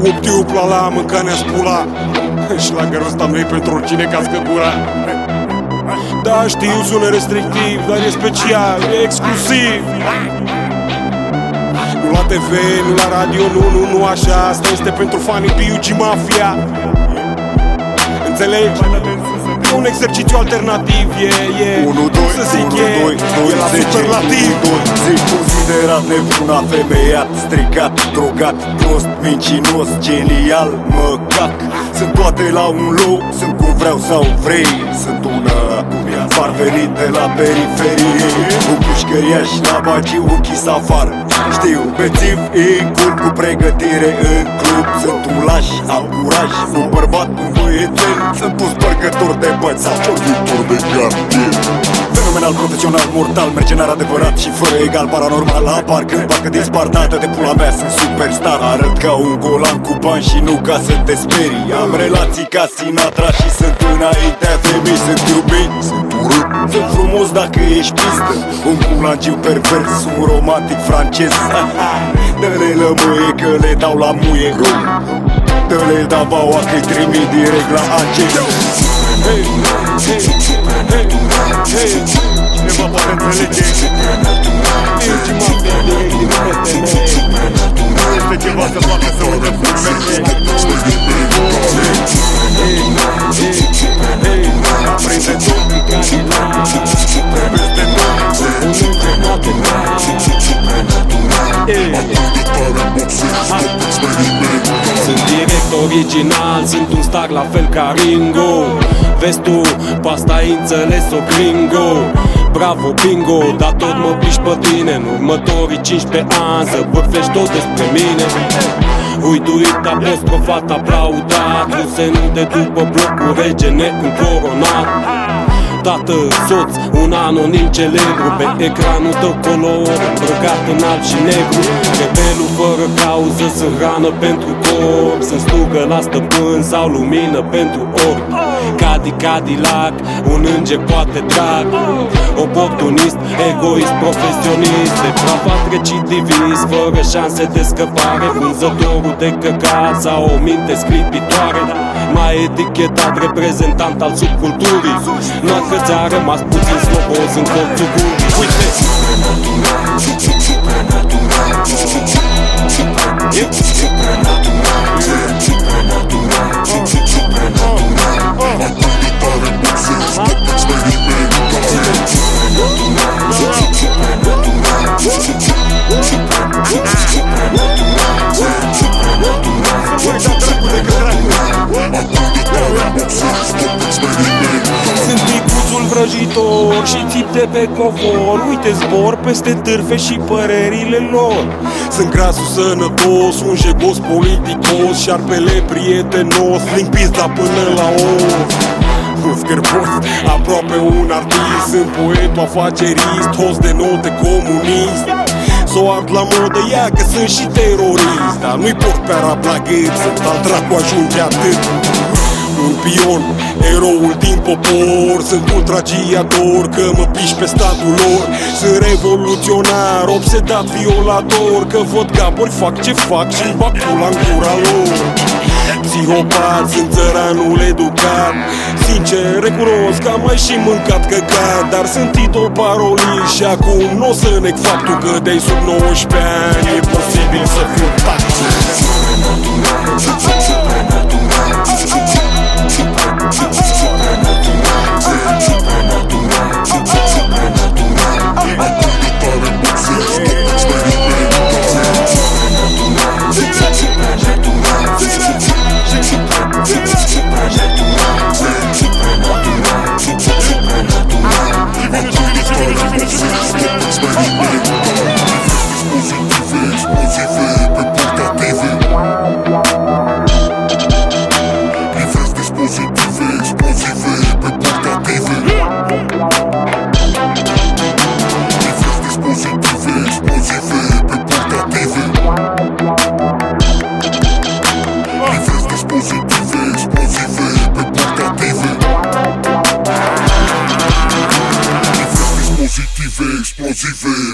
Upla la mâncarea spula. Și la gărul ăsta nu-i pentru oricine cască gura. Da, știu, sună restrictiv, dar e special, e exclusiv. Nu la TV, nu la radio, nu așa. Asta este pentru fanii B.U.G. Mafia. Înțelegi? E un exercițiu alternativ, să zic, e la superlativ. Zic considerat nebun, afemeiat, stricat, drogat, prost, mincinos, genial, mă cac. Sunt toate la un loc, sunt cum vreau sau vrei. Sunt un parvenit de la periferie, un pușcăriaș, la bagiu închis afară. Știu, bețiv, incul cu pregătire în club. Sunt un laș, am curaj, un bărbat, un băiețel. Sunt un spărgător de băți sau pornitor de cartier. Fenomenal, profesional, mortal, mercenar adevărat și fără egal, paranormal. Apar când parcă dispar, dată de pula mea, sunt superstar. Arăt ca un golan cu bani și nu ca să te sperii. Am relații ca Sinatra și sunt înaintea femei. Sunt iubit, sunt urât, sunt frumos dacă ești pistă. Un culangiu pervers, un romantic francez. Dă-le lămâie că le dau la muie. Dă-le dabaua că-i trimit direct la ACE. Hey, hey, hey, hey. Cineva poate înțelege. B.U.G. Mafia direct din PTN. Nu este ceva să facă să udă fulmete. Aprinde tot Cadillac. Peste tot sunt direct original, sunt un star la fel ca Ringo. Vezi tu, pe asta-i înțeles-o gringo. Bravo, bingo, dar tot mă piși pe tine. În următorii 15 ani să bârfești tot despre mine. Uituit, apostrofat, aplaudat, rusenul de după blocul rege neîncoronat. Tată, soț, un anonim celebru. Pe ecranul tău color, îmbrăcat în alb și negru. Rebelul fără cauză, sunt hrană pentru corp. Sunt slugă la stăpân sau lumină pentru orb. Cadillac, un înger poate drag. Oportunist, egoist, profesionist, depravat, recidivist, fără șanse de scăpare. Vânzătorul de căcat sau o minte sclipitoare. Mai etichetat, reprezentant al subculturii. Doar că ți-a rămas puțin sloboz în colțul gurii. Uite! Sunt micuțul vrăjitor și țip de pe covor. Uite, zbor peste târfe și părerile lor. Sunt grasul sănătos, un jegos politicos, șarpele prietenos, ling pizda până la os. Un scârbos, aproape un artist. Sunt poet, afacerist, host de note comunist. S-o ard la modă, ia că sunt și terorist. Dar nu-i port pe arab la gât, sunt al dracu ajunge atât. Un pion, eroul din popor. Sunt ultragiator, că mă piși pe statul lor. Sunt revoluționar, obsedat violator, că văd capuri, fac ce fac și-mi bag pula în gura lor. Psihopat, sunt țăranul educat. Sincer, recunosc că am mai și mâncat căcat. Dar sunt idol parolist și acum n-o să neg faptul că de-ai sub 19 ani e posibil să fiu tac. Explosive